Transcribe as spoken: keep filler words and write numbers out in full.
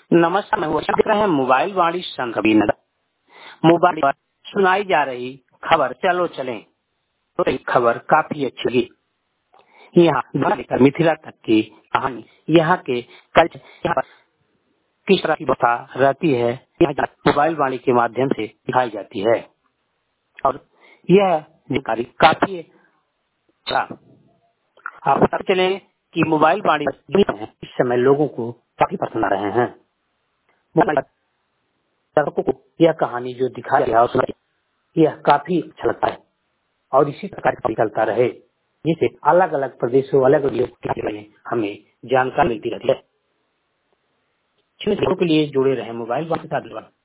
नमस्कार, मैं हूँ देख रहे हैं मोबाइल वाणी संघ नगर। मोबाइल पर सुनाई जा रही खबर चलो चलें तो एक खबर काफी अच्छी लगी। यहाँ लेकर मिथिला तक की कहानी, यहाँ के कल्चर, यहाँ पर किस तरह की व्यवस्था रहती है, यहाँ मोबाइल वाणी के माध्यम से दिखाई जाती है और यह जानकारी काफी अच्छा। आप पता चले कि मोबाइल वाणी इस समय लोगों को काफी पसंद आ रहे हैं। दर्शकों को यह कहानी जो दिखाया गया उसमें यह काफी अच्छा लगता है और इसी प्रकार चलता रहे, जिससे अलग अलग प्रदेशों अलग अलग हमें जानकारी मिलती रहती है। के लिए जुड़े रहे मोबाइल के साथ।